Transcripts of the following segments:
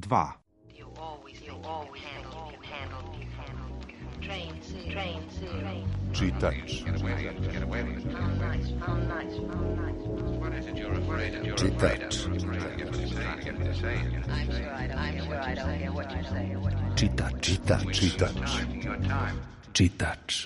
2. Čitač. Čitač.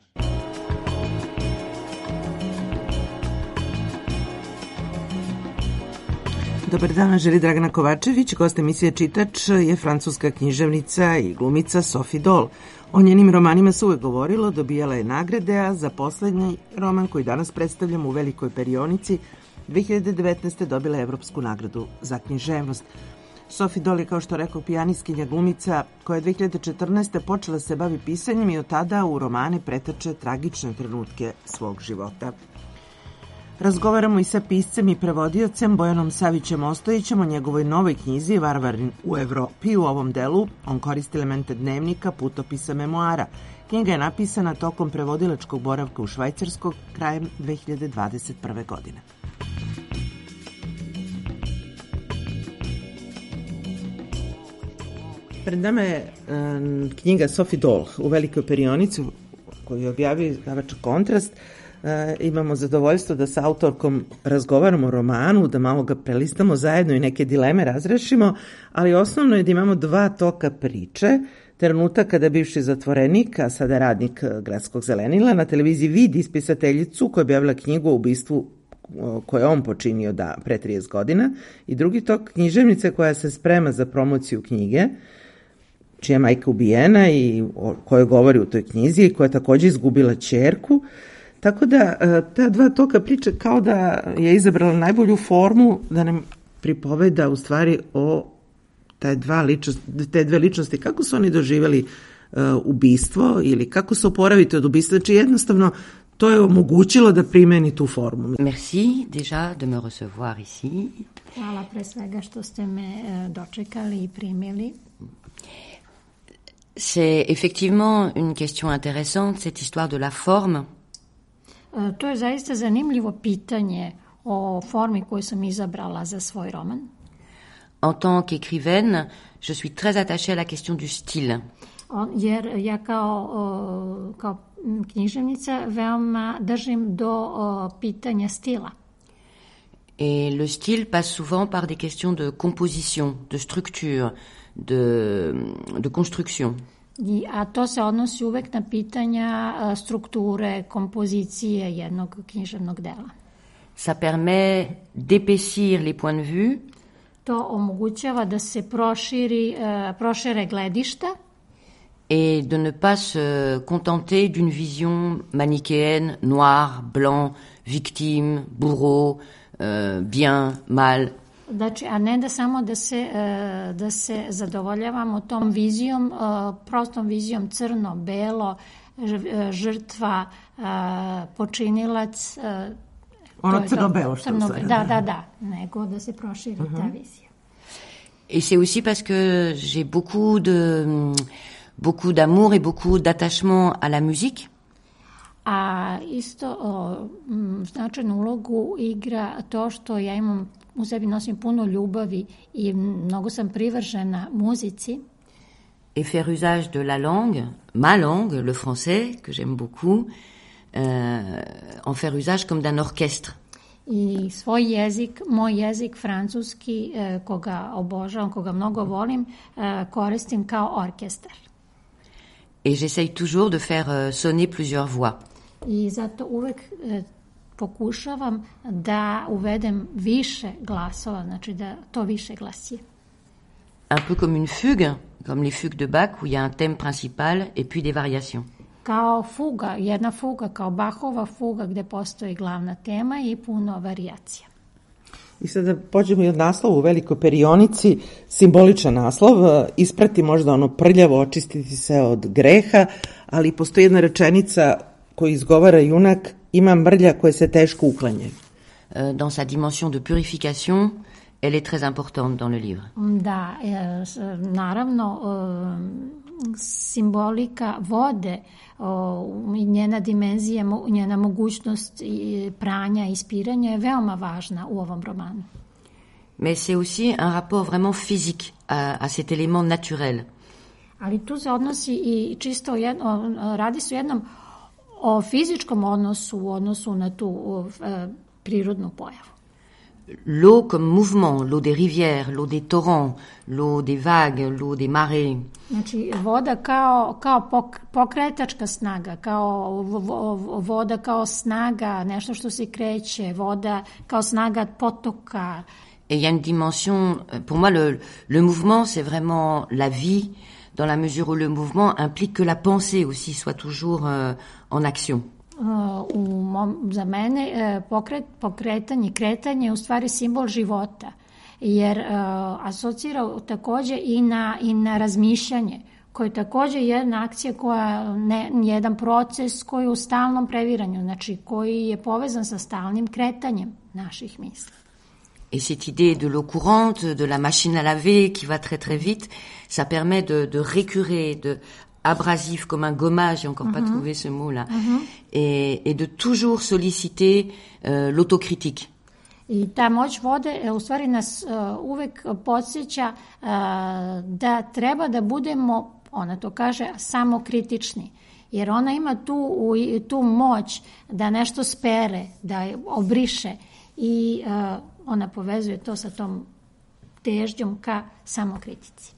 Dobar dan, želi Dragana Kovačević. Gost emisije Čitač je francuska književnica i glumica Sophie Doll. O njenim romanima se uvek govorilo, dobijala je nagrade, a za poslednji roman koji danas predstavljamo u Velikoj perionici 2019. dobila je Evropsku nagradu za književnost. Sophie Doll je, kao što rekao, pijanistkinja glumica koja je 2014. počela se bavi pisanjem i od tada u romane pretače tragične trenutke svog života. Razgovaramo i sa piscem i prevodiocem Bojanom Savićem Ostojićem o njegovoj novoj knjizi Varvarin u Evropi. U ovom delu on koristi elemente dnevnika, putopisa, memoara. Knjiga je napisana tokom prevodilačkog boravka u Švajcarskoj krajem 2021. godine. Pred nama je knjiga Sophie Doll u Velikoj perionici koju je objavio izdavač Kontrast. Imamo zadovoljstvo da sa autorkom razgovaramo o romanu, da malo ga prelistamo zajedno i neke dileme razrešimo, ali osnovno je da imamo dva toka priče. Trenutak kada bivši zatvorenik, a sada radnik Gradskog zelenila, na televiziji vidi ispisateljicu koja je objavila knjigu o ubistvu koje on počinio pre 30 godina, i drugi tok književnice koja se sprema za promociju knjige, čija je majka ubijena i o kojoj govori u toj knjizi i koja je takođe izgubila ćerku. Tako da ta dva toka priče kao da je izabrala najbolju formu da nam pripoveda u stvari o te dve ličnosti. Kako su oni doživjeli ubistvo ili kako se oporaviti od ubistva? Znači jednostavno to je omogućilo da primeni tu formu. Merci déjà de me recevoir ici. Hvala pre svega što ste me dočekali i primili. C'est effectivement une question intéressante, cette histoire de la forme. To je zaista zanimljivo pitanje o formi koju sam izabrala za svoj roman. En tant qu'écrivaine, je suis très attachée à la question du style. Jer ja kao književnica veoma držim do pitanja stila. Et le style passe souvent par des questions de composition, de structure, de construction. A to se odnosi uvek na pitanja strukture, kompozicije jednog književnog dela. Ça permet d'épaissir les points de vue. To omogućava da se prošire gledišta. Et de ne pas se contenter d'une vision manichéenne, noir, blanc, victime, bourreau, bien, mal. Znači, a ne da samo da se zadovoljavamo tom vizijom, prostom vizijom crno-belo, žrtva, počinilac. Ono crno-belo što je. Da, nego da se proširi ta vizija. Et c'est aussi parce que j'ai beaucoup d'amour et beaucoup d'attachement à la musique. A isto značajnu ulogu igra to što ja imam u sebi, nosim puno ljubavi i mnogo sam privržena muzici. Et faire usage de la langue, ma langue, le français, que j'aime beaucoup, en faire usage comme d'un orchestre. I svoj jezik, moj jezik francuski, koga obožavam, koga mnogo volim, koristim kao orkestar. Et j'essaye toujours de faire sonner plusieurs voix. I zato uvek pokušavam da uvedem više glasova, znači da to više glasi. Un peu comme une fugue, comme les fugues de Bach, où il y a un thème principal et puis des variations. Kao fuga, jedna fuga, kao Bachova fuga gde postoji glavna tema i puno varijacija. I sada pođemo i od naslova u Velikoj perionici, simboličan naslov, isprati možda ono prljavo, očistiti se od greha, ali postoji jedna rečenica koju izgovara junak, ima mrlja koje se teško uklanjaju. Dans sa dimension de purification, elle est très importante dans le livre. Da, naravno, simbolika vode i njena dimenzija, njena mogućnost pranja i ispiranja je veoma važna u ovom romanu. mais c'est aussi un rapport vraiment physique à cet élément naturel. Ali tu se odnosi i čisto radi se o jednom o fizičkom odnosu u odnosu na tu prirodnu pojavu. L'eau comme mouvement, l'eau des rivières, l'eau des torrents, l'eau des vagues, l'eau des marées. Znači, voda kao pokretačka snaga, kao voda kao snaga, nešto što se kreće, voda kao snaga potoka. Et il y a une dimension, pour moi le mouvement c'est vraiment la vie, dans la mesure où le mouvement implique que la pensée aussi soit toujours en action. Za mene pokretanje, kretanje je u stvari simbol života, jer asocira takođe i na razmišljanje, koje je takođe jedna akcija jedan proces koji je u stalnom previranju, znači koji je povezan sa stalnim kretanjem naših misli. Et cette idée de l'eau courante, de la machine à laver qui va très très vite, ça permet de récurer, de abrasif comme un gommage, j'ai encore pas trouvé ce mot-là, et de toujours solliciter l'autocritique. I ta moć vode u stvari nas uvek podsjeća da treba da budemo, ona to kaže, samokritični. Jer ona ima tu moć da nešto spere, da obriše i ona povezuje to sa tom težnjom ka samokritici.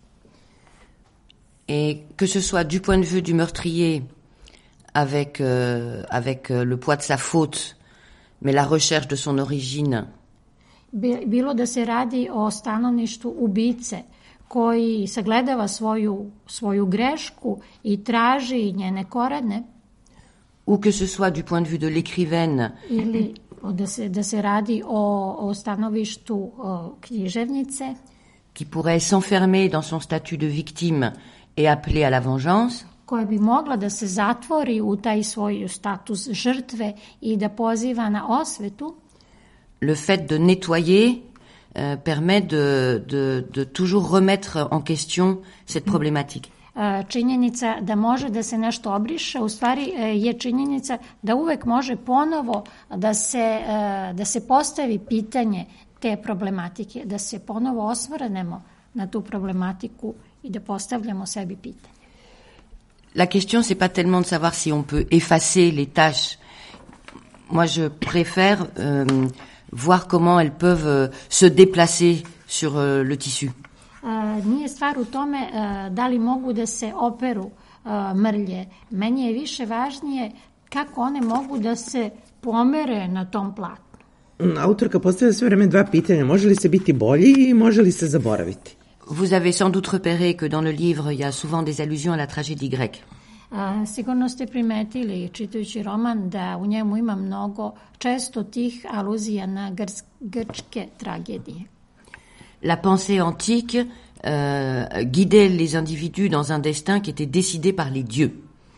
Et que ce soit du point de vue du meurtrier, avec le poids de sa faute, mais la recherche de son origine. Bilo da se radi o stanovištu ubice koji sagledava svoju grešku i traži njene korene. Ou que ce soit du point de vue de l'écrivaine. Ili da se radi o stanovištu književnice. Qui pourrait s'enfermer dans son statut de victime et appeler à la vengeance. Koja bi mogla da se zatvori u taj svoj status žrtve i da poziva na osvetu. Le fait de nettoyer permet de toujours remettre en question cette problématique. Činjenica da može da se nešto obriše, u stvari je činjenica da uvek može ponovo da se postavi pitanje te problematike, da se ponovo osvrnemo na tu problematiku i da postavljamo sebi pitanje. La question, c'est pas tellement de savoir si on peut effacer les tâches. Moi, je préfère voir comment elles peuvent se déplacer sur le tissu. Nije stvar u tome da li mogu da se operu mrlje. Meni je više važnije kako one mogu da se pomere na tom platnu. Autorka postavlja sve vreme dva pitanja. Može li se biti bolji i može li se zaboraviti? Vous avez sans doute repéré que dans le livre, il y a souvent des allusions à la tragédie grecque. Sigurno ste primetili, čitajući roman, da u njemu ima mnogo često tih aluzija na grčke tragedije. La pensée antique guidait les individus dans un destin qui était décidé par les dieux.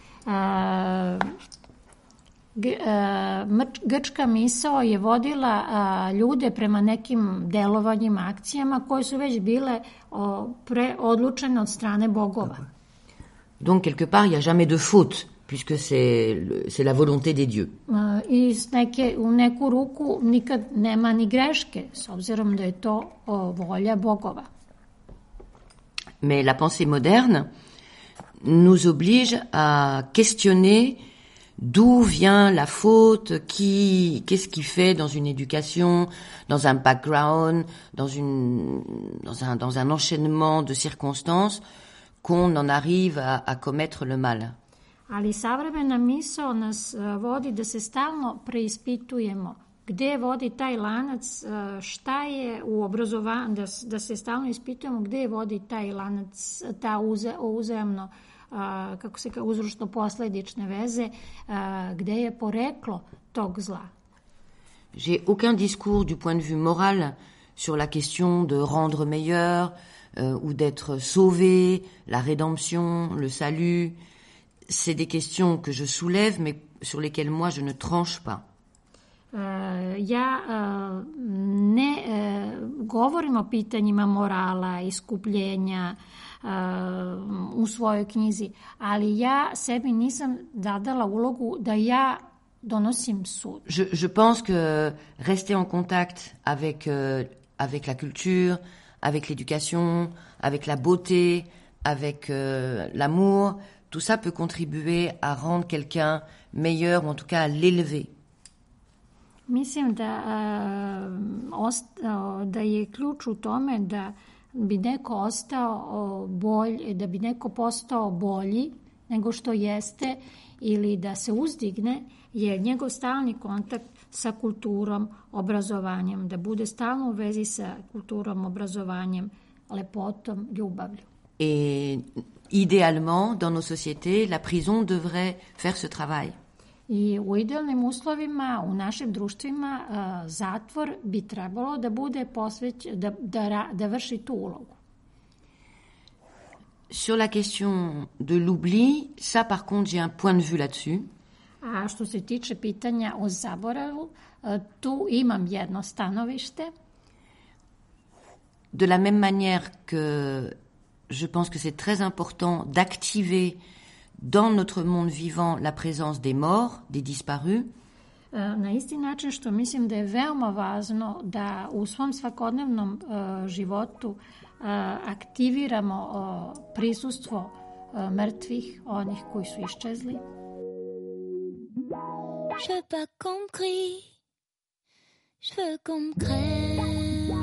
Grčka misao je vodila ljude prema nekim delovanjima, akcijama koje su već bile preodlučene od strane bogova. Donc quelque part, il n'y a jamais de faute, puisque c'est la volonté des dieux. I u neku ruku nikad nema ni greške, s obzirom da je to volja bogova. Mais la pensée moderne nous oblige à questionner d'où vient la faute, qu'est-ce qui fait dans une éducation, dans un background, dans un enchaînement de circonstances qu'on en arrive à commettre le mal. Ali savremena misao nas vodi da se stalno preispitujemo gde vodi taj lanac, šta je u obrazovanju, da se stalno ispitujemo gde vodi taj lanac, ta uzajamno, kako se kaže, uzročno-posledične veze, gde je poreklo tog zla. J'ai aucun discours du point de vue moral sur la question de rendre meilleur ou d'être sauvé, la rédemption, le salut. C'est des questions que je soulève, mais sur lesquelles moi je ne tranche pas. Ja ne govorim o pitanjima morala, iskupljenja u svojoj knjizi, ali ja sebi nisam zadala ulogu da ja donosim sud. Je pense que rester en contact avec avec la culture, avec l'éducation, avec la beauté, avec l'amour. Tout ça peut contribuer à rendre quelqu'un meilleur, ou en tout cas à l'élever. Mislim da je ključ u tome da bi neko ostao bolji, da bi neko postao bolji nego što jeste ili da se uzdigne, je njegov stalni kontakt sa kulturom, obrazovanjem, da bude stalno u vezi sa kulturom, obrazovanjem, lepotom, ljubavlju. Et idéalement, dans nos sociétés, la prison devrait faire ce travail. I u idealnim uslovima, u našim društvima, zatvor bi trebalo da bude da vrši tu ulogu. Sur la question de l'oubli, ça par contre j'ai un point de vue là-dessus. A što se tiče pitanja o zaboravu, tu imam jedno stanovište. De la même manière que je pense que c'est très important d'activer dans notre monde vivant la présence des morts, des disparus. Na isti način što mislim da je veoma važno da u svom svakodnevnom životu aktiviramo prisustvo mrtvih, onih koji su iščezli. Je veux pas qu'on me crie, je veux qu'on me crème.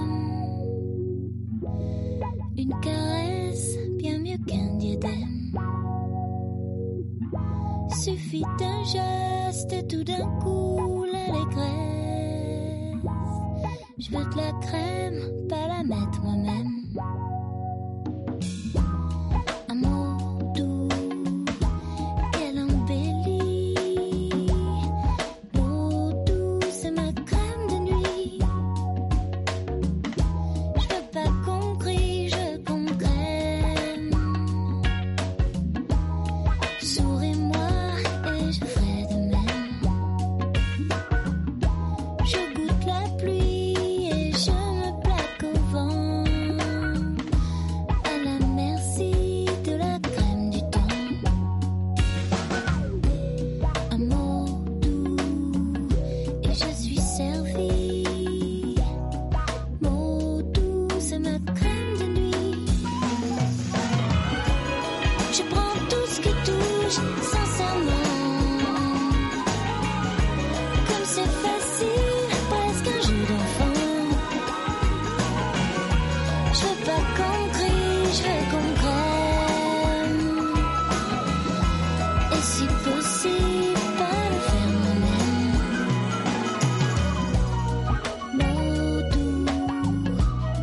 Une caresse, bien mieux qu'un diadème. Suffit d'un geste et tout d'un coup l'allégresse. Je veux de la crème, pas la mettre moi-même. Un mot doux qu'elle embellit. Mot doux, c'est ma crème de nuit. Je veux pas qu'on crie, je veux qu'on me crème. Souris-moi. Je ferai de même. Je goûte la pluie et je me plaque au vent. À la merci de la crème du temps. Un mot doux et je suis servie. Mot doux, c'est ma crème de nuit. Je prends tout ce qui touche sincèrement. C'est facile, presque un jeu d'enfant. Je veux pas qu'on crie, je veux qu'on crème. Et si possible, pas le faire moi-même. Mot doux,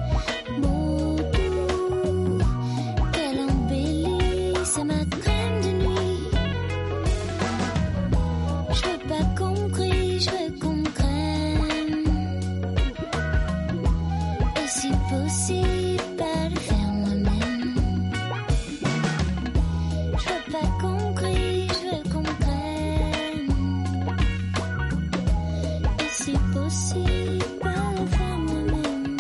qu'elle embellit, c'est ma crème de nuit. Je veux pas qu'on crie, je veux qu'on me crème. Et si possible, pas le faire moi-même. Je veux pas qu'on crie, je veux qu'on me crème. Et si possible, pas le faire moi-même.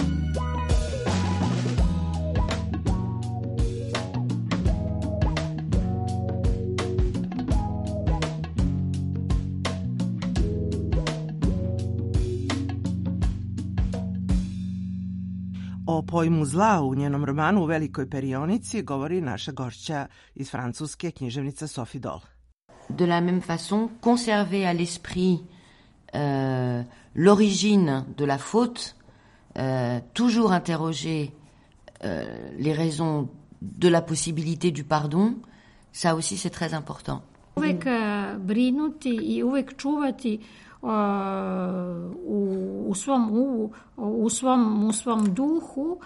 O pojmu zla u njenom romanu U velikoj perionici govori naša gošća iz Francuske, književnica Sophie Doll. De la même façon, conserver à l'esprit l'origine de la faute, toujours interroger les raisons de la possibilité du pardon, ça aussi c'est très important. Uvek brinuti i uvek čuvati u svom duhu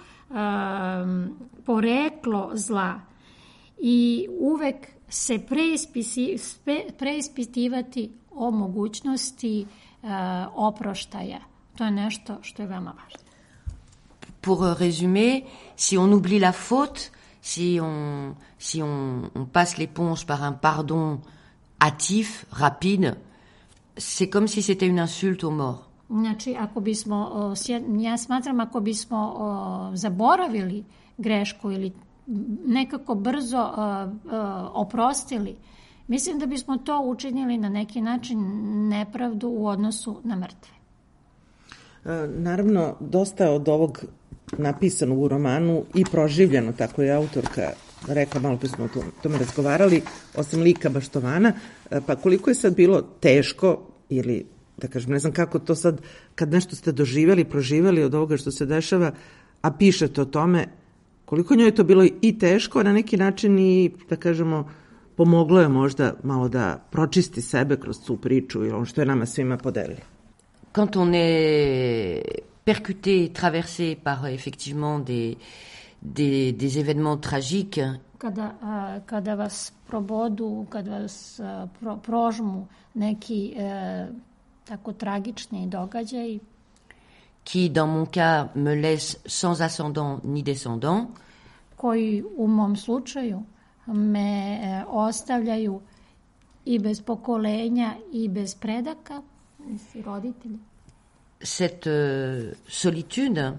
poreklo zla i uvek se preispitivati o mogućnosti oproštaja. To je nešto što je veoma važno. Pour résumer, si on oublie la faute, si on passe l'éponge par un pardon hâtif, rapide, c'est comme si c'était une insulte aux morts. Znači, ja smatram ako bismo zaboravili grešku ili nekako brzo oprostili, mislim da bismo to učinili na neki način nepravdu u odnosu na mrtve. Naravno, dosta od ovog napisano u romanu i proživljeno, tako je autorka rekla, malo pre smo o tome razgovarali, osim lika Baštovana, pa koliko je sad bilo teško, ili da kažem, ne znam kako to sad, kad nešto ste doživjeli, proživjeli od ovoga što se dešava, a pišete o tome, koliko njoj je to bilo i teško, a na neki način i, da kažemo, pomoglo je možda malo da pročisti sebe kroz tu priču i ono što je nama svima podelila. Quand on est percuté et traversé par effectivement des événements tragiques, kada vas probodu, kada vas prožmu neki tako tragični događaji, qui dans mon cas me laisse sans ascendant ni descendant, koji u mom slučaju me ostavljaju i bez pokolenja i bez predaka, roditelji. Cette solitude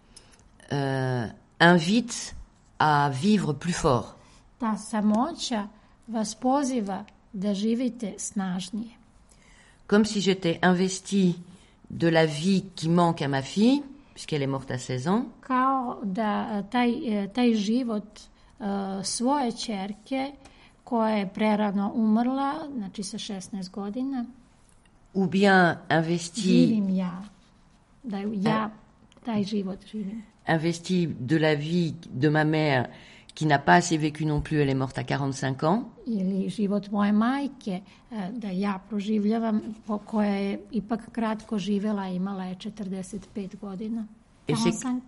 invite à vivre plus fort. Ta samoća vas poziva da živite snažnije. Comme si j'étais investie de la vie qui manque à ma fille, puisqu'elle est morte à 16 ans. Kao da taj život svoje ćerke koja je prerano umrla, znači sa 16 godina, ou bien investi, živim ja, da ja taj život živim. Investi de la vie de ma mère qui n'a pas assez vécu non plus, elle est morte à 45 ans. Ili život moje majke, da ja proživljavam, koja je ipak kratko živela, imala je 45 godina. Et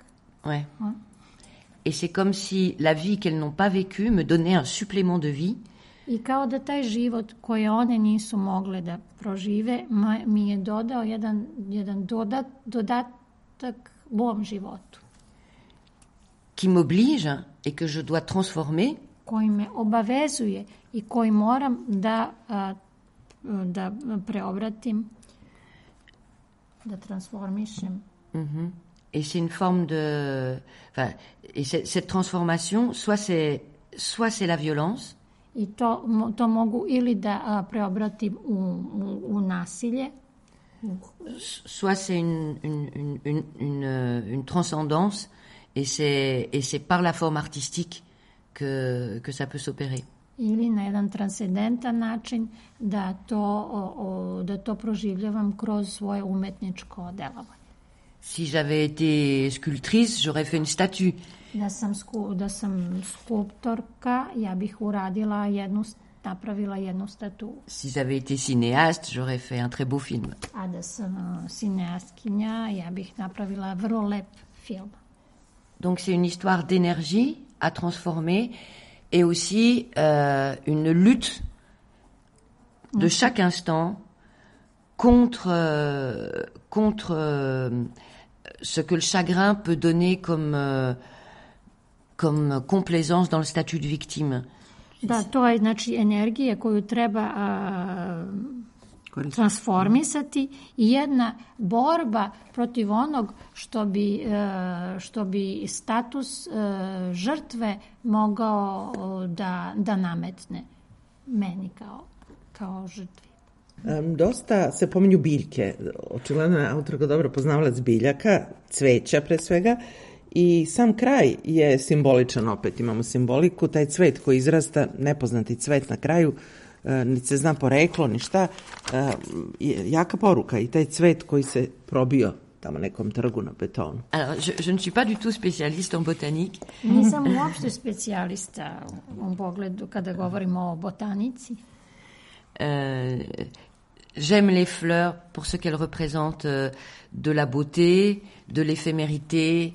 c'est comme si la vie qu'elles n'ont pas vécue me donnait un supplément de vie. I kao da taj život koje one nisu mogle da prožive mi je dodao jedan dodatak mom životu. Qui m'oblige et que je dois transformer. Koji me obavezuje i koji moram da preobratim, da transformišem. Mm-hmm. Et c'est une forme de... Enfin, et cette transformation, soit c'est la violence. I to mogu ili da preobratim u nasilje. Soit c'est une transcendance et c'est par la forme artistique que ça peut s'opérer. Ili na jedan transcendentan način da to proživljavam kroz svoje umetničko delovanje. Si j'avais été sculptrice, j'aurais fait une statue. Da sam skulptorka, ja bih napravila jednu statu. Si j'avais été cinéaste, j'aurais fait un très beau film. A da sam cineastkinja, ja bih napravila vrlo lep film. Donc c'est une histoire d'énergie à transformer et aussi une lutte de chaque instant contre ce que le chagrin peut donner comme complaisance dans le statut de victime. Da, to je znači energije koju treba transformisati i jedna borba protiv onog što bi status žrtve mogao da nametne meni kao žrtvi. Dosta se pominju biljke. Očigledno je autorka dobro poznavalac biljaka, cveća pre svega, i sam kraj je simboličan, opet imamo simboliku, taj cvet koji izrasta, nepoznati cvet na kraju, niti se zna poreklo, ni šta, jaka poruka i taj cvet koji se probio tamo nekom trgu na betonu. Alors, je ne suis pas du tout spécialiste en botanique. Nisam uopšte specijalista u pogledu kada govorimo o botanici. J'aime les fleurs pour ce qu'elles représentent de la beauté, de l'éphémérité,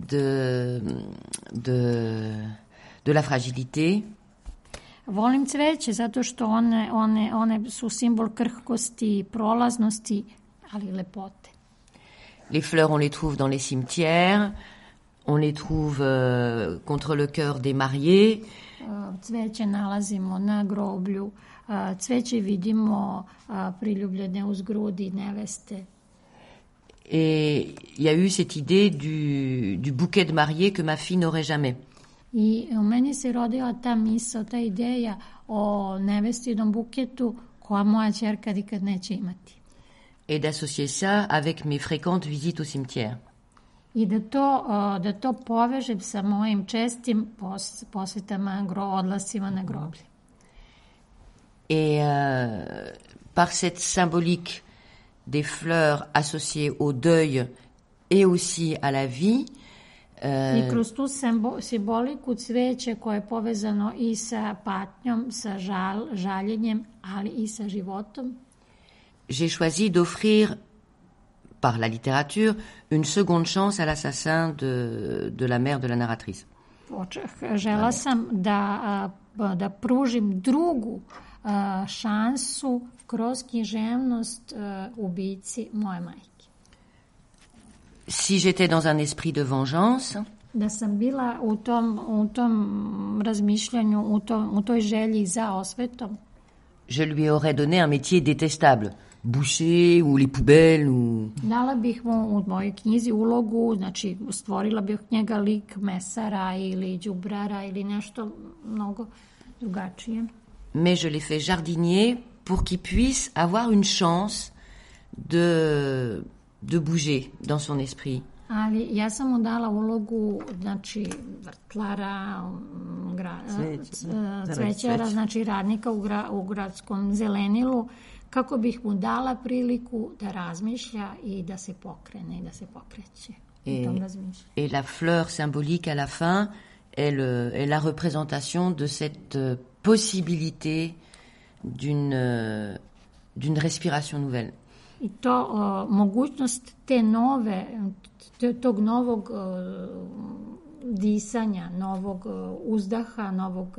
de la fragilité. Volim cveće zato što one su simbol krhkosti, prolaznosti, ali lepote. Les fleurs, on les trouve dans les cimetières, on les trouve contre le cœur des mariés. Cveće nalazimo na groblju, cveće vidimo priljubljene uz grudi neveste. Et il y a eu cette idée du bouquet de mariée que ma fille n'aurait jamais. I u meni se rodila ta misao, ta ideja o nevestinom buketu koja moja ćerka nikad neće imati. et d'associer ça avec mes fréquentes visites au cimetière. I da to povežem sa mojim čestim posetama, odlascima na groblje. Et par cette symbolique des fleurs associées au deuil et aussi à la vie, I kroz tu simboliku cveće koje je povezano i sa patnjom, sa žaljenjem, ali i sa životom, j'ai choisi d'offrir par la littérature une seconde chance à l'assassin de la mère de la narratrice. Žela sam da pružim drugu šansu kroz književnost ubici moje majke. Si j'étais dans un esprit de vengeance, Da sam bila u tom razmišljanju, u toj želji za osvetom, je lui aurais donné un métier détestable, boucher ou les poubelles ou... Dala bih mu u mojoj knjizi ulogu, znači stvorila bih njega lik mesara ili đubrara ili nešto mnogo drugačije. Mais je l'ai fait jardinier pour qu'il puisse avoir une chance de bouger dans son esprit. Ali ja sam mu dala ulogu, znači vrtlara, cvećara, znači radnika u gradskom zelenilu, kako bih mu dala priliku da razmišlja i da se pokrene i da se pokreće. Et la fleur symbolique à la fin est la représentation de cette possibilité d'une respiration nouvelle. I to mogućnost tog novog disanja, novog uzdaha,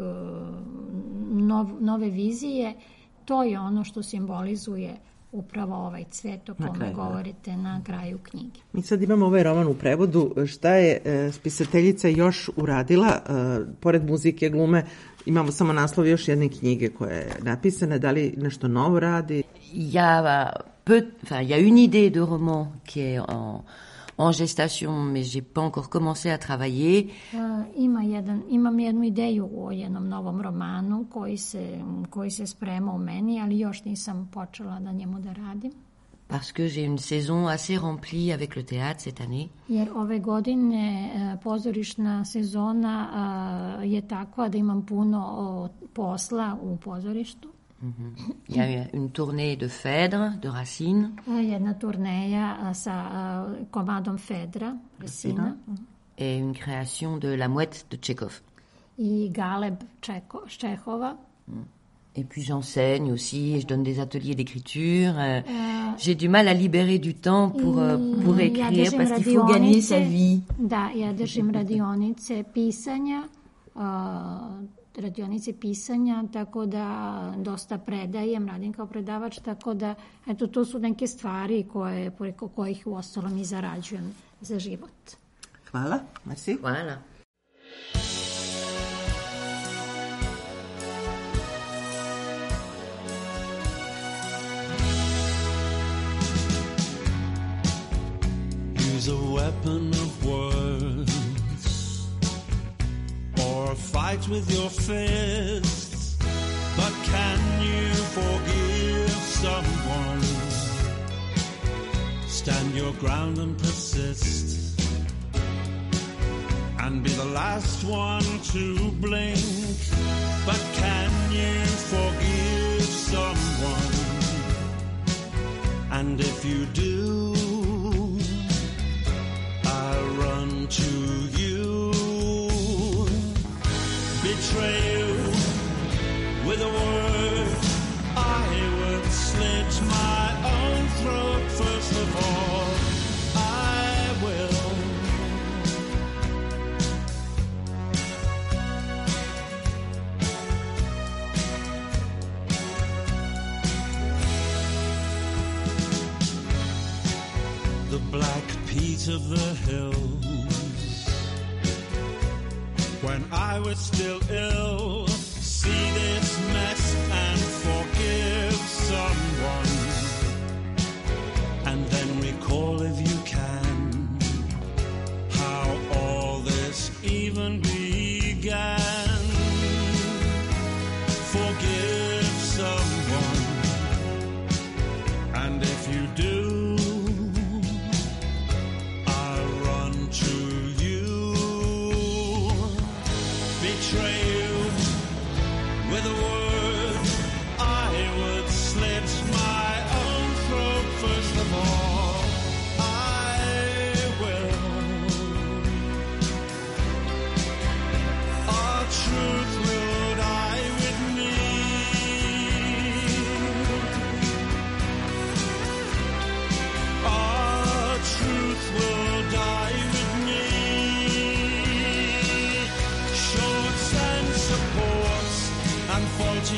nove vizije, to je ono što simbolizuje upravo ovaj cvet o kome govorite na kraju knjige. Mi sad imamo ovaj roman u prevodu. Šta je spisateljica još uradila? Pored muzike, glume, imamo samo naslov još jedne knjige koja je napisana. Da li nešto novo radi? Il y a une idée de roman qui est en gestation, mais j'ai pas encore commencé à travailler. Imam jednu ideju o jednom novom romanu koji se sprema u meni, ali još nisam počela na njemu da radim. Parce que j'ai une saison assez remplie avec le théâtre cette année. Jer ove godine pozorišna sezona je takva da imam puno posla u pozorištu. Il y a une tournée de Phèdre, de Racine. Jedna turneja sa komadom Phèdra, Racina. Et une création de La Mouette de Tchekhov. I Galeb Čehova. Et puis j'enseigne aussi, et je donne des ateliers d'écriture. J'ai du mal à libérer du temps pour écrire parce qu'il faut gagner sa vie. Da, ja držim radionice pisanja, tako da dosta predajem, radim kao predavač, tako da eto, to su neke stvari preko kojih u ostalom i zarađujem za život. Hvala, merci. Hvala. Use a weapon of words or fight with your fists, but can you forgive someone? Stand your ground and persist, and be the last one to blink, but can you forgive someone? And if you do, I run to you, betray you with a word. I would slit my own throat first of all. I will. The black peat of the hills, when I was still ill, see this mess and forgive someone, and then recall if you can how all this even began. Forgive someone, and if you do,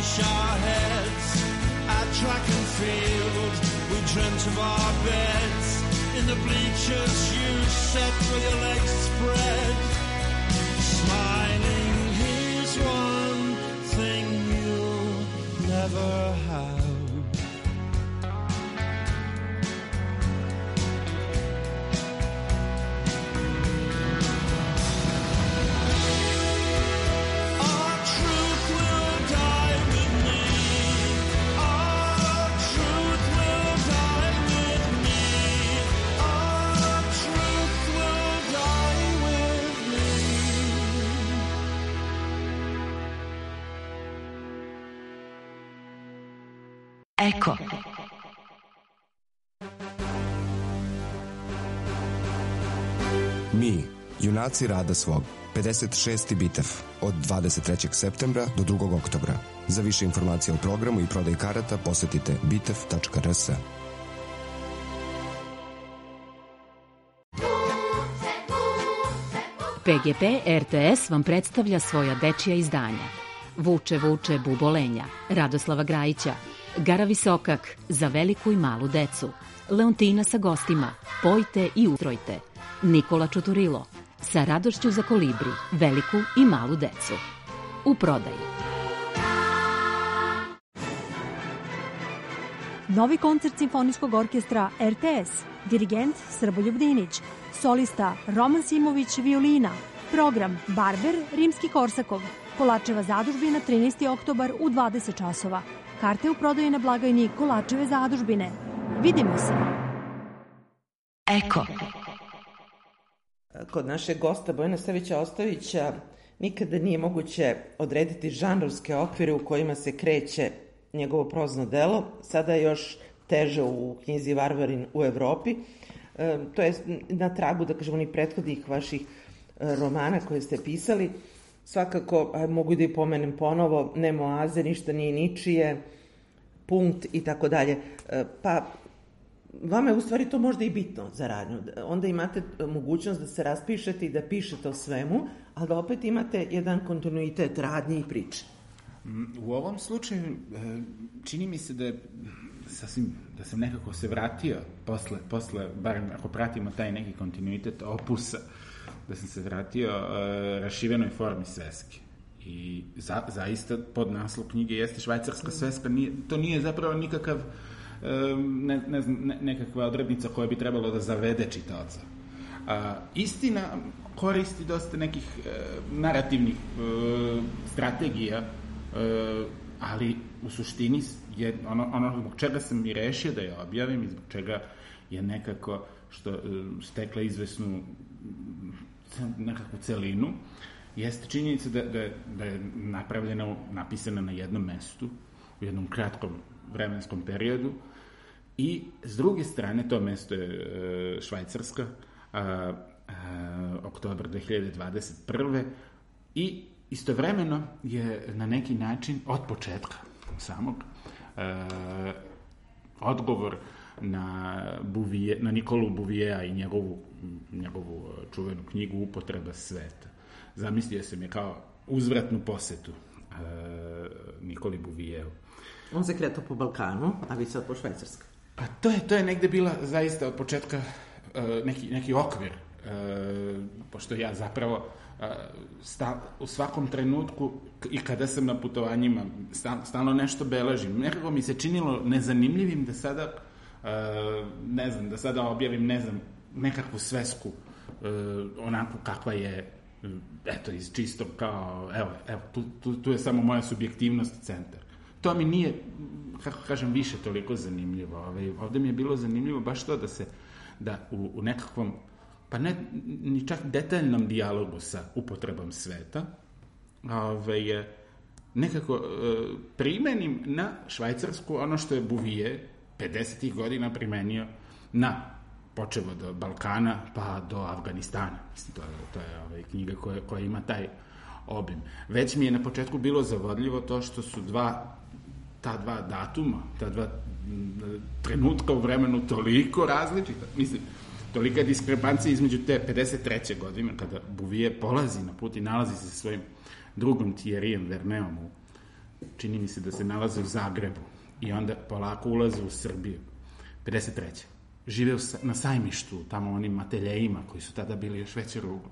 finish our heads at track and field. We dreamt of our beds in the bleachers you set with your legs spread. Smiling, here's one thing you'll never have. Eko. Mi, junaci rada svog. 56. bitev od 23. septembra do 2. oktobra. Za više informacija o programu i prodaj karata posetite bitev.rs. PGP RTS vam predstavlja svoja dečija izdanja. Vuče, vuče, bubolenja, Radoslava Grajića, Gara Visokak, za veliku i malu decu, Leontina sa gostima, Pojte i ustrojte, Nikola Čuturilo, sa radošću za kolibri, veliku i malu decu. U prodaji. Novi koncert Simfonijskog orkestra RTS, dirigent Srboljub Dinić, solista Roman Simović violina, program Barber Rimski-Korsakov, Kolačeva zadužbina 13. oktobar u 20 časova. Karte u prodaji na blagajni Kolačeve zadužbine. Vidimo se! Eko. Kod našeg gosta Bojana Savića Ostojića nikada nije moguće odrediti žanrovske okvire u kojima se kreće njegovo prozno delo, sada je još teže u knjizi Varvarin u Evropi. To je na tragu, da kažemo, ni prethodnih vaših romana koje ste pisali. Svakako, mogu da i pomenem ponovo, Nemo oaze, Ništa nije ničije, Punkt i tako dalje. Pa, vama je u stvari to možda i bitno za radnju. Onda imate mogućnost da se raspišete i da pišete o svemu, ali da opet imate jedan kontinuitet radnje i priče. U ovom slučaju čini mi se da je sasvim, da sam nekako se vratio posle, bar ako pratimo taj neki kontinuitet opusa, da sam se vratio raširenoj formi sveske. I zaista pod naslov knjige jeste švajcarska sveska, to nije zapravo nikakav nekakva odrednica koja bi trebalo da zavede čitaoca. Istina koristi dosta nekih narativnih strategija, ali u suštini je ono zbog čega sam i rešio da je objavim i zbog čega je nekako što stekla izvesnu nekakvu celinu, jeste činjenica da je napisana na jednom mestu, u jednom kratkom vremenskom periodu, i s druge strane to mesto je Švajcarska, oktobar 2021. I istovremeno je na neki način od početka samog odgovor na Nikolu Buvijea i njegovu čuvenu knjigu Upotreba sveta. Zamislio sam je kao uzvratnu posetu Nikoli Buvijeu. On se kretao po Balkanu, a vi sad po Švajcarskoj. Pa to je negde bila zaista od početka neki okvir, pošto ja zapravo u svakom trenutku i kada sam na putovanjima stalno nešto beležim. Nekako mi se činilo nezanimljivim da sada da sada objavim nekakvu svesku onako kakva je, eto, iz čistog kao, evo, tu je samo moja subjektivnost centar. To mi nije, kako kažem, više toliko zanimljivo. Ovde mi je bilo zanimljivo baš to da u nekakvom, pa ne ni čak detaljnom dijalogu sa upotrebom sveta, nekako primenim na Švajcarsku ono što je Buvije 50. godina primenio počevo od Balkana pa do Afganistana. Mislim, to je knjiga koja ima taj obim. Već mi je na početku bilo zavodljivo to što su ta dva datuma, ta dva trenutka u vremenu toliko različita. Mislim, tolika diskrepancija između te 53. godine, kada Buvije polazi na put i nalazi se sa svojim drugom Thierryjem Verneom u čini mi se da se nalaze u Zagrebu i onda polako ulaze u Srbiju. 53. Žive na Sajmištu, tamo onim ateljejima koji su tada bili još veće ruglo.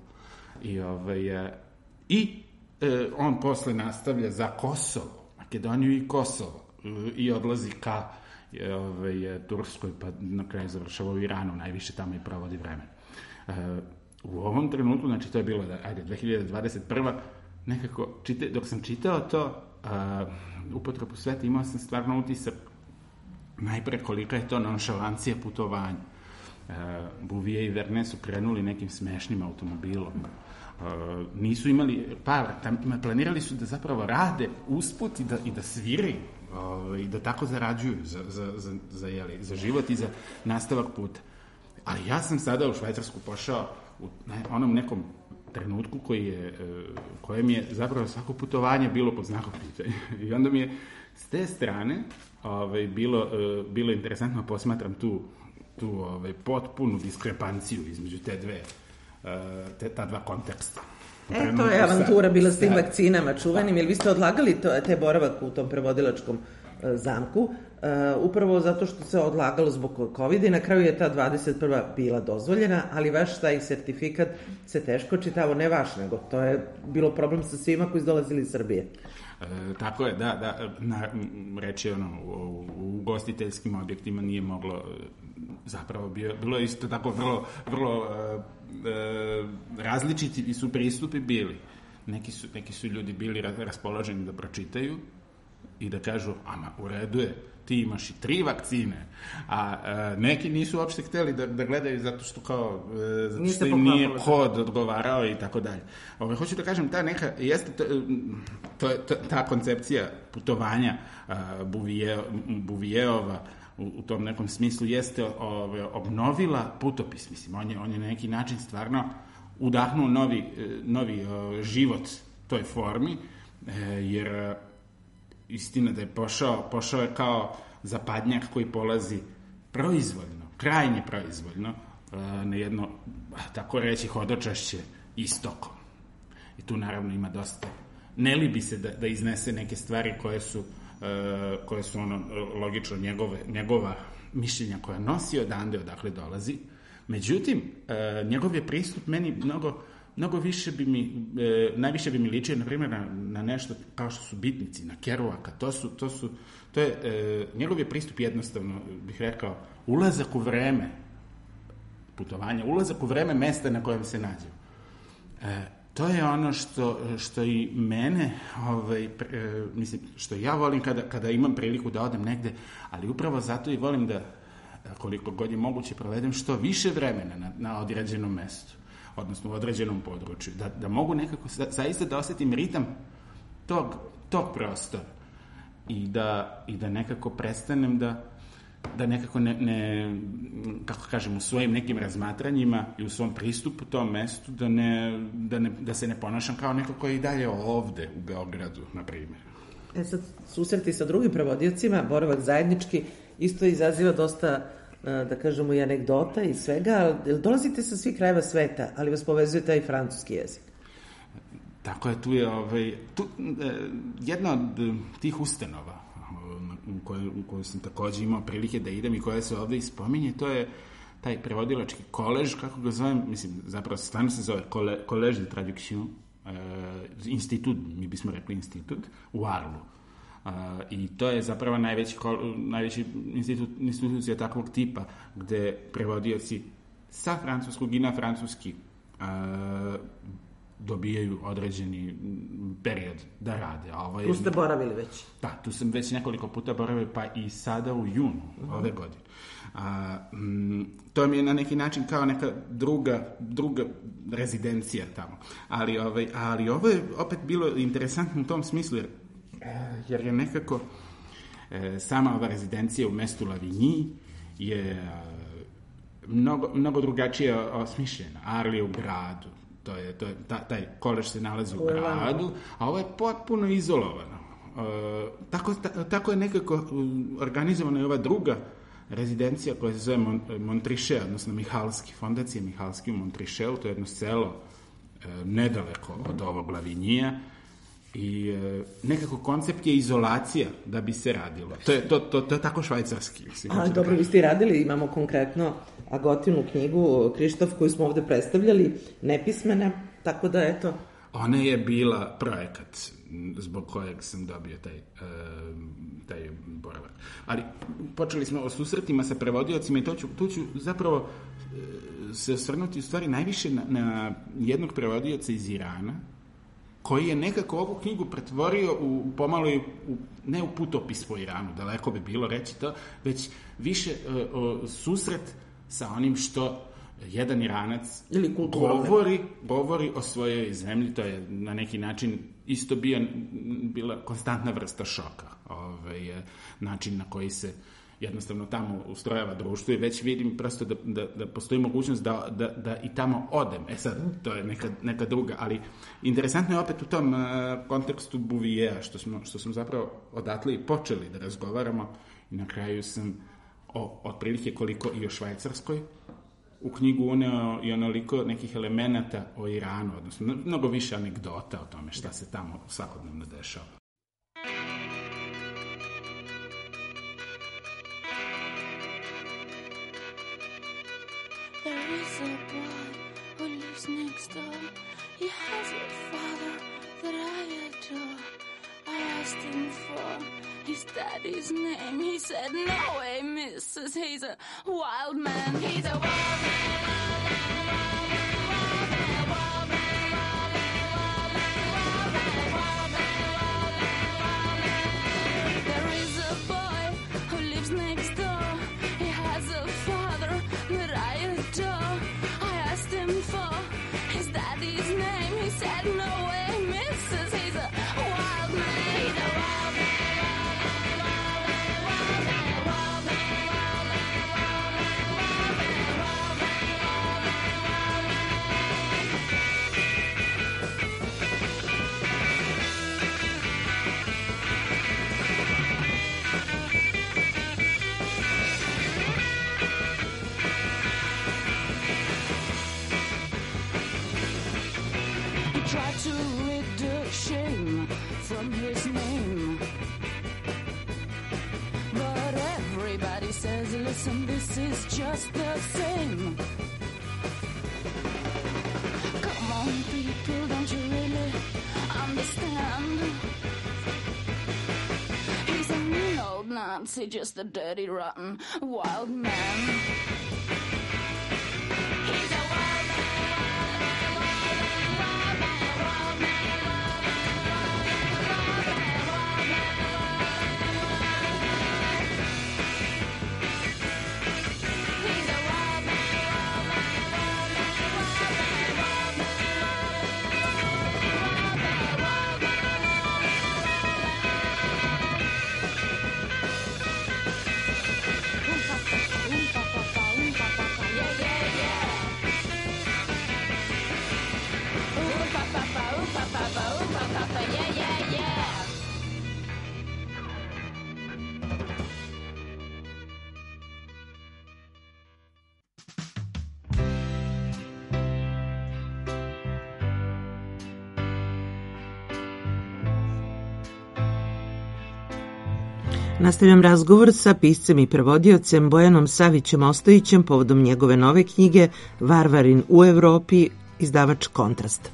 I on posle nastavlja za Kosovo, Makedoniju i Kosovo i odlazi ka Turskoj, pa na kraju završava u Iranu, najviše tamo i provodi vreme. U ovom trenutku, znači to je bilo, 2021. Nekako, dok sam čitao to, upotrebu sveta, imao sam stvarno utisak najpre kolika je to nonšalancija putovanja. Bouvier i Vernet su krenuli nekim smešnim automobilom. Nisu imali planirali su da zapravo rade usput i da sviraju i da tako zarađuju za život i za nastavak puta. Ali ja sam sada u Švajcarsku pošao u onom nekom trenutku kojem je zapravo svako putovanje bilo pod znakom pitanja. I onda mi je s te strane bilo interesantno, posmatram tu potpunu diskrepanciju između ta dva konteksta. To je avantura bila s tim vakcinama čuvenim, jer vi ste odlagali te boravak u tom prevodilačkom zamku, upravo zato što se odlagalo zbog COVID i na kraju je ta 21. bila dozvoljena, ali vaš taj sertifikat se teško čitavo, ne vaš, nego to je bilo problem sa svima koji su dolazili iz Srbije. Tako je, da, reći u ugostiteljskim objektima nije moglo, zapravo bilo je isto tako vrlo različiti su pristupi bili. Neki su ljudi bili raspoloženi da pročitaju i da kažu, ama u redu je, ti imaš i 3 vakcine, a neki nisu uopšte hteli da gledaju zato što im nije kod odgovarao i tako dalje. Hoću da kažem, ta koncepcija putovanja Bouvierova u tom nekom smislu jeste obnovila putopis, mislim, on je na neki način stvarno udahnuo novi život toj formi, jer istina da je pošao je kao zapadnjak koji polazi proizvoljno, krajnje proizvoljno, na jedno, tako reći, hodočašće istokom. I tu naravno ima dosta. Ne libi se da iznese neke stvari koje su logično njegova mišljenja koja nosi odakle dolazi. Međutim, njegov je pristup meni mnogo više najviše bi mi ličio, na primjer, na nešto kao što su Bitnici, na Kerouaka. Njegov je pristup jednostavno, bih rekao, ulazak u vreme putovanja, ulazak u vreme mesta na kojem se nađu. To je ono što i mene, mislim, što ja volim kada imam priliku da odem negde, ali upravo zato i volim da, koliko god je moguće, provedem što više vremena na određenom mestu, odnosno u određenom području, da mogu nekako zaista da osjetim ritam tog prostora i da nekako prestanem da nekako ne, kako kažem, u svojim nekim razmatranjima i u svom pristupu tom mestu da se ne ponašam kao neko koji je i dalje ovde u Beogradu, na primjer. Sad, susreti sa drugim prevodiocima, boravak zajednički, isto izaziva dosta, da kažemo, i anegdota i svega. Dolazite sa svih krajeva sveta, ali vas povezuje taj francuski jezik. Tako je, tu je jedna od tih ustanova u kojoj sam takođe imao prilike da idem i koja se ovde ispominje, to je taj prevodilački kolež, kako ga zovem, mislim, zapravo stvarno se zove Collège de Traduction, institut, mi bismo rekli institut, u Arlu. I to je zapravo najveći institucija takvog tipa, gde prevodioci sa francuskog i na francuski dobijaju određeni period da rade. Tu ste boravili već? Da, tu sam već nekoliko puta boravio, pa i sada u junu ove godine. To mi je na neki način kao neka druga rezidencija tamo. Ali ovo je opet bilo interesantno u tom smislu, jer je nekako sama ova rezidencija u mestu Lavigny je mnogo drugačije osmišljena. Arles je u gradu, taj kolež se nalazi u gradu, a ovo je potpuno izolovano. Tako je nekako organizovana i ova druga rezidencija koja se zove Montriche, odnosno Mihalski, fondacija Mihalski u Montricheu, to je jedno selo nedaleko od ovog Lavignija, I nekako koncept je izolacija da bi se radilo. To je tako švajcarski. Ali dobro, vi ste i radili, imamo konkretno Agotinu knjigu Krištof koju smo ovde predstavljali, nepismena, tako da eto... Ona je bila projekat zbog kojeg sam dobio taj boravak. Ali počeli smo o susretima sa prevodiocima i tu ću zapravo se osvrnuti u stvari najviše na jednog prevodioca iz Irana, koji je nekako ovu knjigu pretvorio pomalo ne u putopis po Iranu, daleko bi bilo reći to, već više susret sa onim što jedan Iranac govori o svojoj zemlji. To je na neki način isto bila konstantna vrsta šoka. Način na koji se jednostavno tamo ustrojava društvo i već vidim prosto da postoji mogućnost da i tamo odem. Sad, to je neka druga, ali interesantno je opet u tom kontekstu Bouviera, što smo zapravo odatle i počeli da razgovaramo i na kraju sam otprilike koliko i o Švajcarskoj u knjigu uneo i onoliko nekih elemenata o Iranu, odnosno mnogo više anegdota o tome šta se tamo svakodnevno dešava. There is a boy who lives next door. He has a father that I adore. I asked him for his daddy's name. He said, no way, missus, he's a wild man. He's a wild man. From his name, but everybody says, listen, this is just the same. Come on, people, don't you really understand? He's a mean old Nazi, just a dirty, rotten, wild man. Nastavljam razgovor sa piscem i prevodiocem Bojanom Savićem Ostojićem povodom njegove nove knjige Varvarin u Evropi, izdavač Kontrast.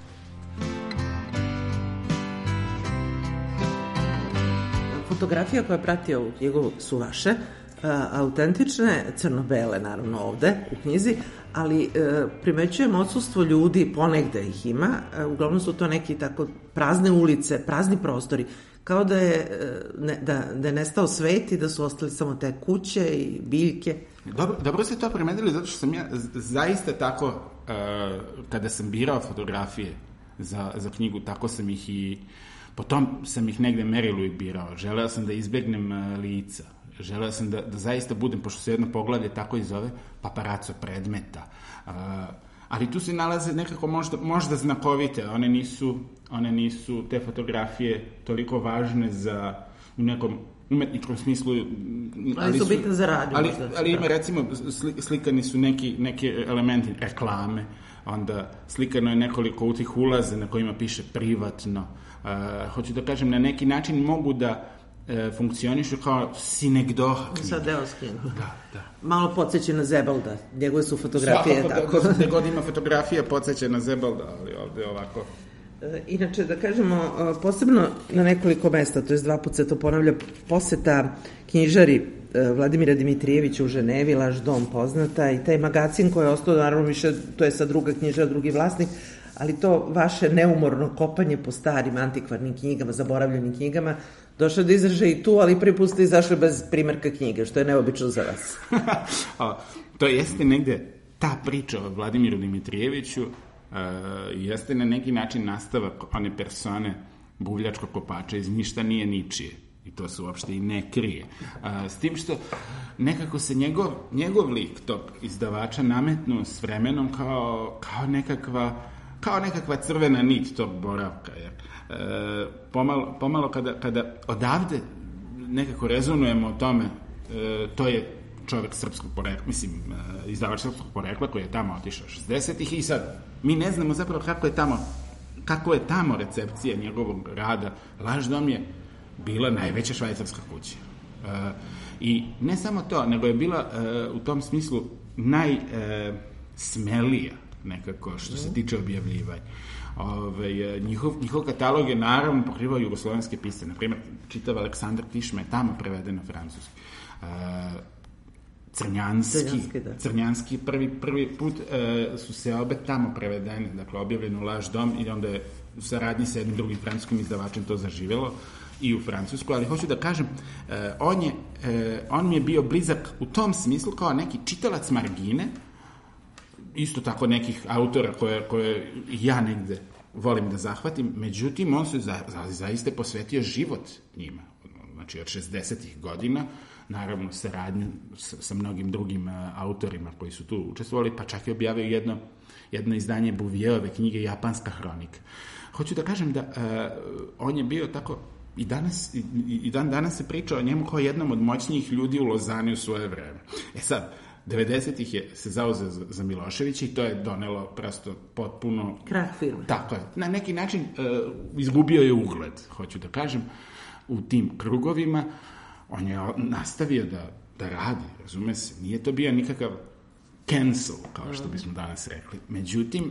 Fotografija koja prati ovu knjigu su vaše, autentične, crno-bele naravno ovde u knjizi, ali primećujem odsustvo ljudi, ponegde ih ima, uglavnom su to neki tako prazne ulice, prazni prostori, kao da je nestao svet i da su ostali samo te kuće i biljke. Dobro ste to primetili, zato što sam ja zaista tako, kada sam birao fotografije za knjigu, tako sam ih i potom sam ih negde merilu i birao. Želeo sam da izbjegnem lica. Želeo sam da zaista budem, pošto se jedno poglavlje tako i zove, paparaco predmeta. Ali tu se nalaze nekako možda znakovite. One nisu te fotografije toliko važne za u nekom umetničkom smislu. Ali su bitne za radio. Ali ima, recimo, slikani su neki elementi reklame, onda slikano je nekoliko tih ulaza na kojima piše privatno. Hoću da kažem, na neki način mogu da funkcionišu kao sinegdoha knjige. Sad deo skinu. Da. Malo podsjeća na Zebalda. Njegove su fotografije tako. Gde god ima fotografija podsjeća na Zebalda, ali ovde ovako. Inače, da kažemo, posebno na nekoliko mesta, to je 2 puta se to ponavlja, poseta knjižari Vladimira Dimitrijevića u Ženevi, Laš dom poznata, i taj magazin koji je ostao, naravno više, to je sad druga knjižara, drugi vlasnik, ali to vaše neumorno kopanje po starim antikvarnim knjigama, zaboravljenim knjigama, došlo do izražaja i tu, ali prvi put ste izašli bez primerka knjige, što je neobično za vas. To jeste negde ta priča o Vladimiru Dimitrijeviću, jeste na neki način nastavak one persone buvljačkog kopača iz ništa nije ničije. I to se uopšte i ne krije. S tim što nekako se njegov lik tog izdavača nametnuo s vremenom kao nekakva crvena nit tog boravka. Jer, pomalo kada odavde nekako rezonujemo o tome, to je čovjek srpskog porekla, izdavač srpskog porekla koji je tamo otišao 60-ih i sad mi ne znamo zapravo kako je tamo recepcija njegovog rada. Laš dom je bila najveća švajcarska kuća. I ne samo to, nego je bila u tom smislu najsmelija nekako što se tiče objavljivanja. Njihov katalog je naravno pokrivao jugoslovenske pisane. Naprimjer, čitav Aleksandar Tišma je tamo preveden na francuski. Crnjanski prvi put su se obe tamo prevedeni, dakle objavljeno u Laš dom i onda je u saradnji sa jednim drugim francuskim izdavačem to zaživjelo i u Francusku, ali hoću da kažem, on mi je bio blizak u tom smislu kao neki čitalac margine, isto tako nekih autora koje ja negde volim da zahvatim, međutim, on se zaista posvetio život njima, znači od 60-ih godina, naravno saradnju sa mnogim drugim autorima koji su tu učestvovali, pa čak i objavio jedno izdanje Bouvier-ove knjige Japanska hronika. Hoću da kažem da on je bio tako i danas se priča o njemu kao jednom od moćnijih ljudi u Lozani u svoje vreme. Sad, 90-ih je se zauzeo za Miloševića i to je donelo prosto potpuno... Krah firme. Tako je. Na neki način izgubio je ugled, hoću da kažem, u tim krugovima. On je nastavio da radi, razume se. Nije to bio nikakav cancel, kao što bismo danas rekli. Međutim,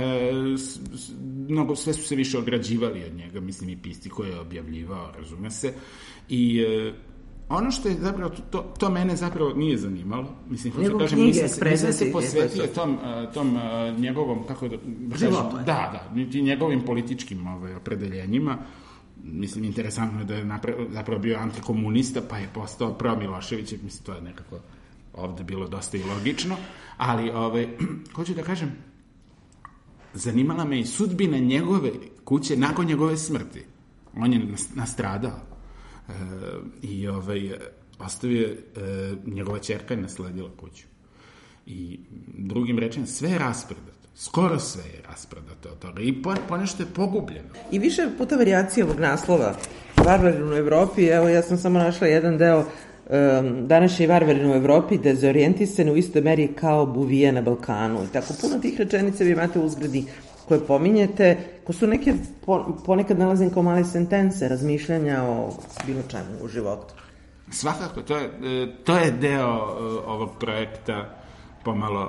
sve su se više ograđivali od njega, mislim i pisci koje je objavljivao, razume se. I ono što je zapravo, to mene zapravo nije zanimalo. Mislim, hoću kažem, nisam se posvetio tom njegovom, kako da kažem, niti njegovim političkim opredeljenjima. Mislim, interesantno je da je zapravo bio antikomunista, pa je postao pro Miloševića, mislim, to je nekako ovde bilo dosta i logično, ali hoću da kažem, zanimala me i sudbina njegove kuće nakon njegove smrti. On je nastradao i ostavio, njegova ćerka je nasledila kuću. I drugim rečima, sve je rasprodato. Skoro sve je rasprodato od toga. I ponešto je pogubljeno. I više puta varijacija ovog naslova Varvarin u Evropi. Evo, ja sam samo našla jedan deo današnji Varvarin u Evropi, dezorijentisani u istoj meri kao Buvije na Balkanu. I tako puno tih rečenica vi imate uzgradi koje pominjete, ko su neke, ponekad nalazim kao male sentence, razmišljanja o bilo čemu u životu. Svakako, to je deo ovog projekta, pomalo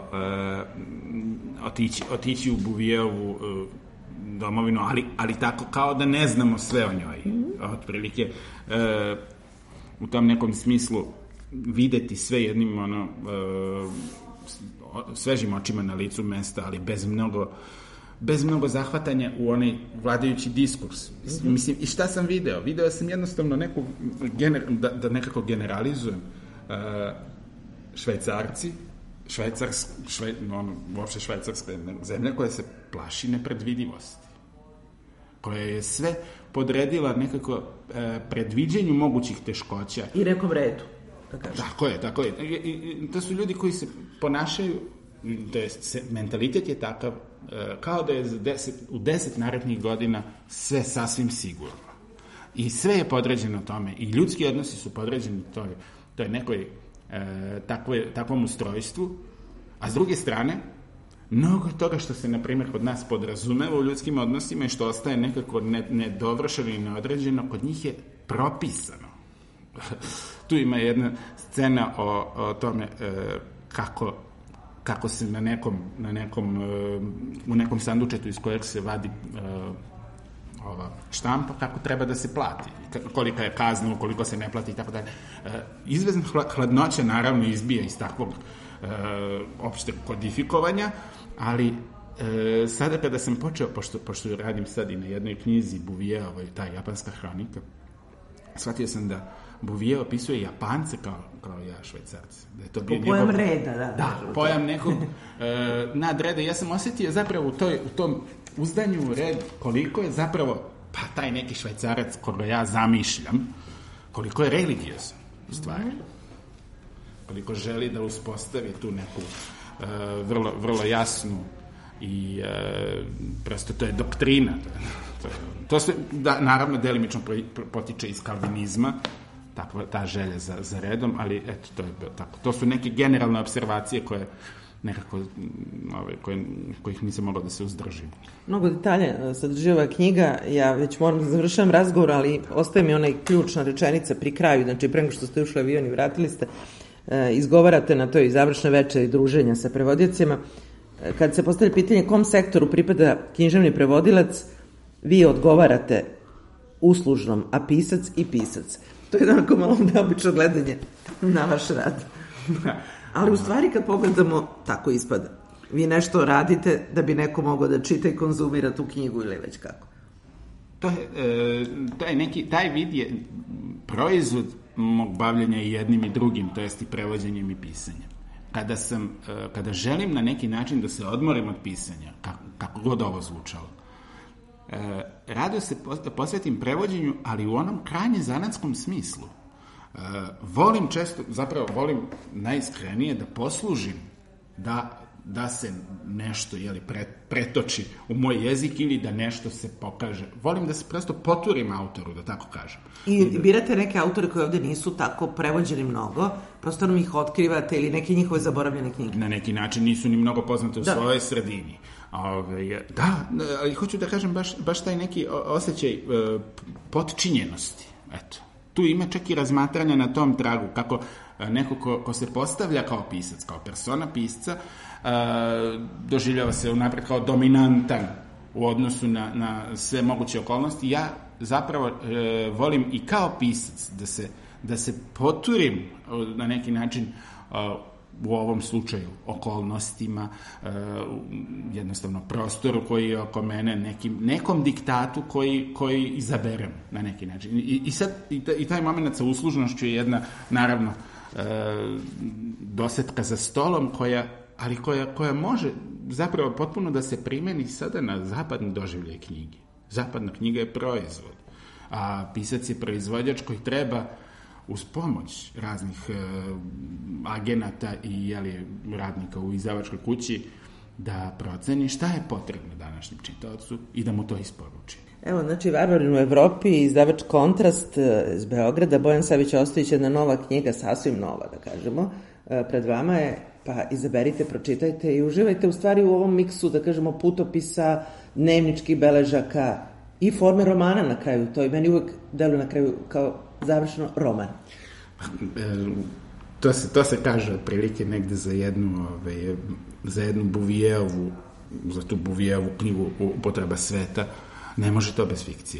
otići u Buvijevu domovinu, ali tako kao da ne znamo sve o njoj. Otprilike, u tom nekom smislu videti sve jednim svežim očima na licu mesta, ali bez mnogo zahvatanja u onaj vladajući diskurs. Mislim, i šta sam video? Video sam jednostavno da nekako generalizujem. Švajcarci, uopšte švajcarska zemlja koja se plaši nepredvidivosti, koja je sve podredila nekako predviđenju mogućih teškoća. I nekom redu, da kažem. Tako je. I to su ljudi koji se ponašaju, to je, mentalitet je takav, kao da je u 10 narednih godina sve sasvim sigurno. I sve je podređeno tome. I ljudski odnosi su podređeni to je nekoj takvom ustrojstvu, a s druge strane mnogo toga što se, na primjer, kod nas podrazumeva u ljudskim odnosima i što ostaje nekako nedovršeno i neodređeno, kod njih je propisano. Tu ima jedna scena o tome kako se u nekom sandučetu iz kojeg se vadi štampa, kako treba da se plati, kolika je kazna ukoliko se ne plati i tako dalje. Izvesna hladnoća naravno izbija iz takvog opšteg kodifikovanja, ali sada kada sam počeo, pošto radim sad i na jednoj knjizi Bouvier, ta japanska hronika, shvatio sam da Bouvier opisuje Japance kao ja Švajcarce. Da je to bio pojam reda, da, pojam nekog nadreda. Ja sam osjetio zapravo u tom uzdanju red koliko je zapravo, pa taj neki Švajcarac koga ja zamišljam, koliko je religiozan u stvari. Koliko želi da uspostavi tu neku vrlo jasnu i prosto to je doktrina. To se, naravno, delimično potiče iz kalvinizma, ta želja za redom, ali eto, to je tako. To su neke generalne observacije koje nekako, kojih nisam mogao da se uzdržim. Mnogo detalja sadrži ova knjiga, ja već moram da završavam razgovor, ali ostaje mi onaj ključna rečenica pri kraju, znači pre nego što ste ušli u avion i vratili ste, izgovarate na toj završnoj večeri druženja sa prevodiocima. Kad se postavlja pitanje kom sektoru pripada književni prevodilac, vi odgovarate uslužnom, a pisac i pisac. To je onako malo neobično gledanje na vaš rad. Ali u stvari kad pogledamo, tako ispada. Vi nešto radite da bi neko mogao da čita i konzumira tu knjigu ili već kako. Taj vid je proizvod mog bavljenja i jednim i drugim, to jest i prevođenjem i pisanjem. Kada želim na neki način da se odmorim od pisanja, kako god ovo zvučalo, rado se posvetim prevođenju, ali u onom krajnje zanatskom smislu. Volim najiskrenije da poslužim, da se nešto pretoči u moj jezik ili da nešto se pokaže. Volim da se prosto poturim autoru, da tako kažem. I birate neke autore koji ovde nisu tako prevođeni mnogo, prosto nam ih otkrivate ili neke njihove zaboravljene knjige. Na neki način nisu ni mnogo poznate u svojoj sredini. Ali hoću da kažem baš taj neki osjećaj potčinjenosti. Eto. Tu ima čak i razmatranja na tom tragu, kako neko ko se postavlja kao pisac, kao persona pisca, doživljava se unapred kao dominantan u odnosu na sve moguće okolnosti. Ja zapravo volim i kao pisac da se poturim na neki način u ovom slučaju okolnostima, jednostavno prostoru koji je oko mene, nekom diktatu koji izaberem na neki način. I taj moment sa uslužnošću je jedna, naravno, dosetka za stolom koja može zapravo potpuno da se primeni sada na zapadni doživljaj knjige. Zapadna knjiga je proizvod, a pisac je proizvođač koji treba uz pomoć raznih agenata i radnika u izdavačkoj kući da proceni šta je potrebno današnjem čitaocu i da mu to isporuči. Evo, znači, Varvarin u Evropi, izdavač Kontrast iz Beograda, Bojan Savić Ostojić, jedna nova knjiga, sasvim nova, da kažemo, pred vama je, pa izaberite, pročitajte i uživajte u stvari u ovom miksu, da kažemo, putopisa, dnevničkih beležaka i forme romana na kraju. To i meni uvek deluje na kraju kao završeno roman. To se kaže otprilike negde za jednu Bouvijerovu, za tu Bouvijerovu knjigu Upotreba sveta. Ne može to bez fikcije.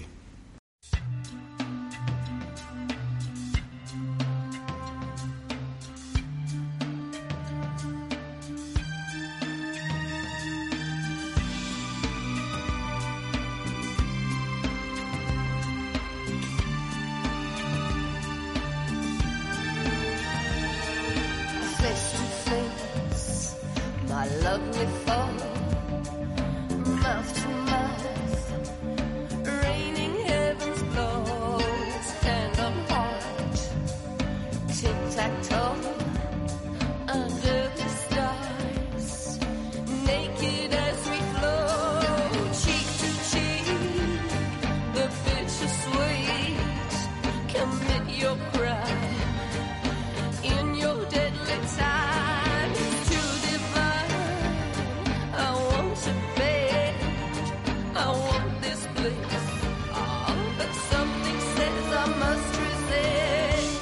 must resist.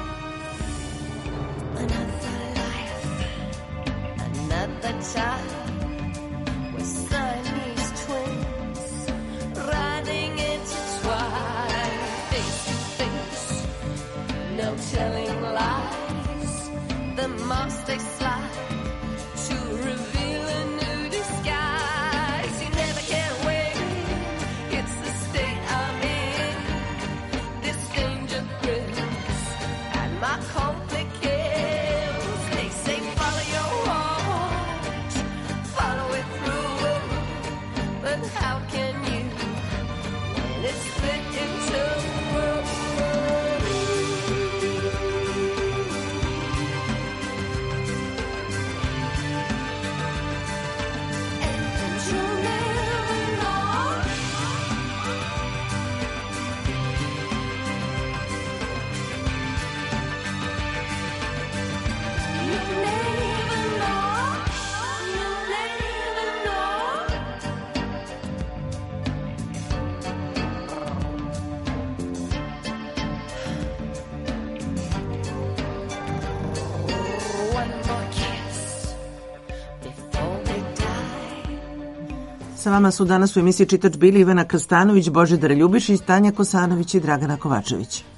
Another life, another time. We're Siamese twins, riding intertwined, face to face. No telling lies. The marks they slide to reveal a new disguise. You never can win. It's the state I'm in. This danger thrills and my complications. They say follow your heart, follow it through. But how can you when it's split into worlds? Sa vama su danas u emisiji Čitač bili Ivana Krstanović, Božidar Ljubišić, Tanja Kosanović i Dragana Kovačević.